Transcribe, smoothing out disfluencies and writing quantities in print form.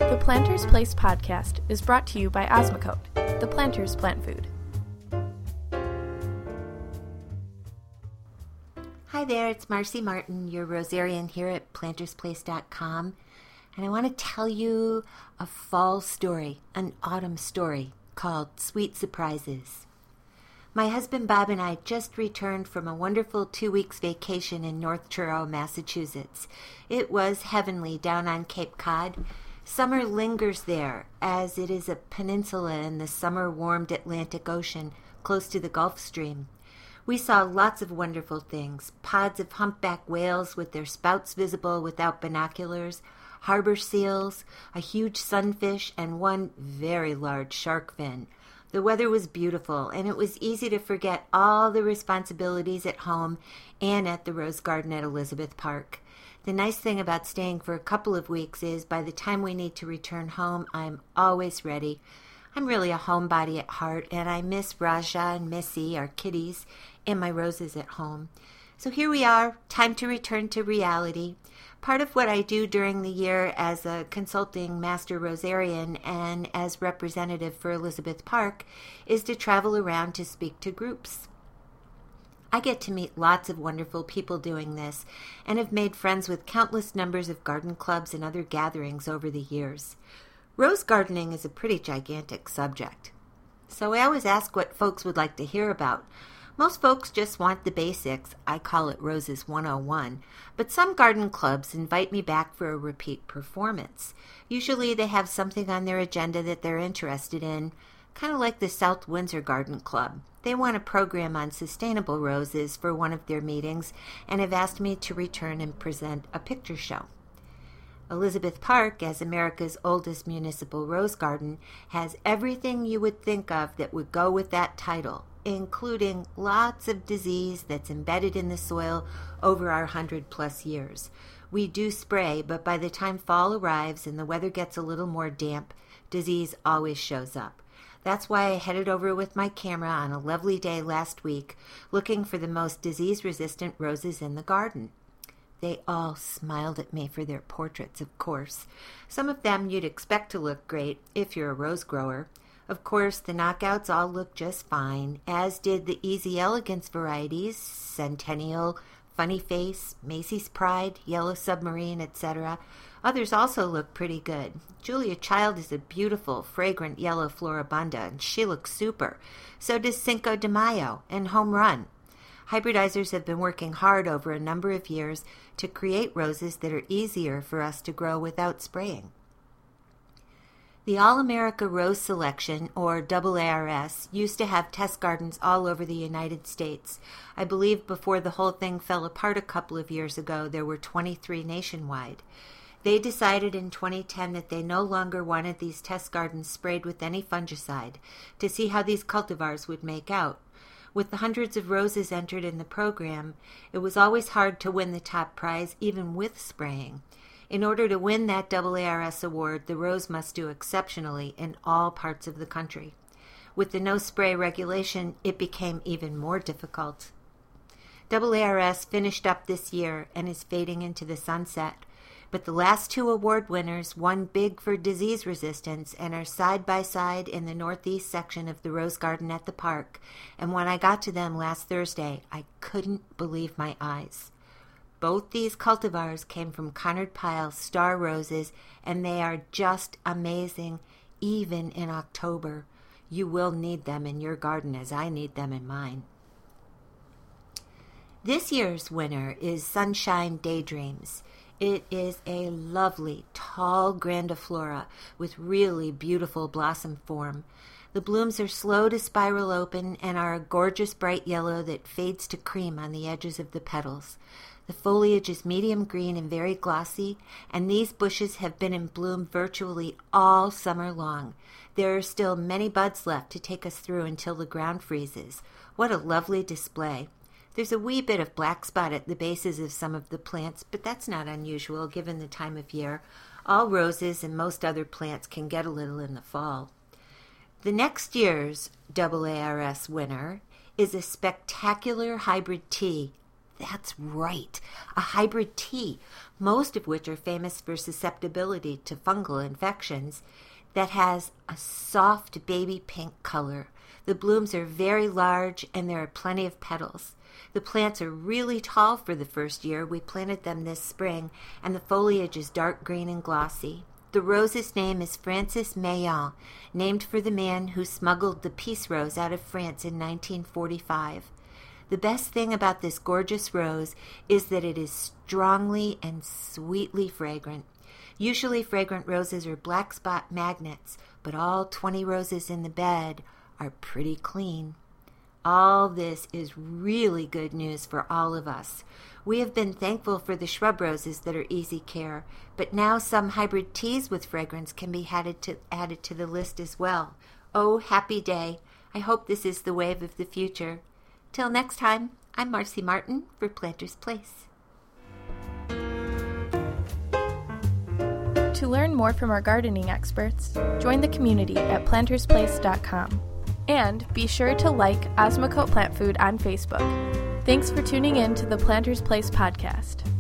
The Planter's Place podcast is brought to you by Osmocote, the Planter's plant food. Hi there, it's Marcy Martin, your Rosarian here at plantersplace.com, and I want to tell you a fall story, an autumn story called Sweet Surprises. My husband Bob and I just returned from a wonderful 2 weeks vacation in North Truro, Massachusetts. It was heavenly down on Cape Cod. Summer lingers there, as it is a peninsula in the summer-warmed Atlantic Ocean close to the Gulf Stream. We saw lots of wonderful things: pods of humpback whales with their spouts visible without binoculars, harbor seals, a huge sunfish, and one very large shark fin. The weather was beautiful, and it was easy to forget all the responsibilities at home and at the Rose Garden at Elizabeth Park. The nice thing about staying for a couple of weeks is by the time we need to return home, I'm always ready. I'm really a homebody at heart, and I miss Raja and Missy, our kitties, and my roses at home. So here we are, time to return to reality. Part of what I do during the year as a consulting master rosarian and as representative for Elizabeth Park is to travel around to speak to groups. I get to meet lots of wonderful people doing this and have made friends with countless numbers of garden clubs and other gatherings over the years. Rose gardening is a pretty gigantic subject, so I always ask what folks would like to hear about. Most folks just want the basics. I call it Roses 101, but some garden clubs invite me back for a repeat performance. Usually they have something on their agenda that they're interested in, kind of like the South Windsor Garden Club. They want a program on sustainable roses for one of their meetings and have asked me to return and present a picture show. Elizabeth Park, as America's oldest municipal rose garden, has everything you would think of that would go with that title, including lots of disease that's embedded in the soil over our 100-plus years. We do spray, but by the time fall arrives and the weather gets a little more damp, disease always shows up. That's why I headed over with my camera on a lovely day last week, looking for the most disease-resistant roses in the garden. They all smiled at me for their portraits, of course. Some of them you'd expect to look great if you're a rose grower. Of course, the knockouts all look just fine, as did the Easy Elegance varieties, Centennial, Funny Face, Macy's Pride, Yellow Submarine, etc. Others also look pretty good. Julia Child is a beautiful, fragrant yellow Floribunda, and she looks super. So does Cinco de Mayo and Home Run. Hybridizers have been working hard over a number of years to create roses that are easier for us to grow without spraying. The All-America Rose Selection, or AARS, used to have test gardens all over the United States. I believe before the whole thing fell apart a couple of years ago, there were 23 nationwide. They decided in 2010 that they no longer wanted these test gardens sprayed with any fungicide to see how these cultivars would make out. With the hundreds of roses entered in the program, it was always hard to win the top prize, even with spraying. In order to win that AARS award, the rose must do exceptionally in all parts of the country. With the no-spray regulation, it became even more difficult. AARS finished up this year and is fading into the sunset. But the last two award winners won big for disease resistance and are side by side in the northeast section of the Rose Garden at the park. And when I got to them last Thursday, I couldn't believe my eyes. Both these cultivars came from Conard Pyle Star Roses, and they are just amazing, even in October. You will need them in your garden as I need them in mine. This year's winner is Sunshine Daydreams. It is a lovely, tall grandiflora with really beautiful blossom form. The blooms are slow to spiral open and are a gorgeous bright yellow that fades to cream on the edges of the petals. The foliage is medium green and very glossy, and these bushes have been in bloom virtually all summer long. There are still many buds left to take us through until the ground freezes. What a lovely display. There's a wee bit of black spot at the bases of some of the plants, but that's not unusual given the time of year. All roses and most other plants can get a little in the fall. The next year's AARS winner is a spectacular hybrid tea That's right, a hybrid tea, most of which are famous for susceptibility to fungal infections, that has a soft baby pink color. The blooms are very large and there are plenty of petals. The plants are really tall for the first year. We planted them this spring, and the foliage is dark green and glossy. The rose's name is Francis Meilland, named for the man who smuggled the peace rose out of France in 1945. The best thing about this gorgeous rose is that it is strongly and sweetly fragrant. Usually fragrant roses are black spot magnets, but all 20 roses in the bed are pretty clean. All this is really good news for all of us. We have been thankful for the shrub roses that are easy care, but now some hybrid teas with fragrance can be added to the list as well. Oh, happy day. I hope this is the wave of the future. Till next time, I'm Marcy Martin for Planter's Place. To learn more from our gardening experts, join the community at plantersplace.com. And be sure to like Osmocote Plant Food on Facebook. Thanks for tuning in to the Planter's Place podcast.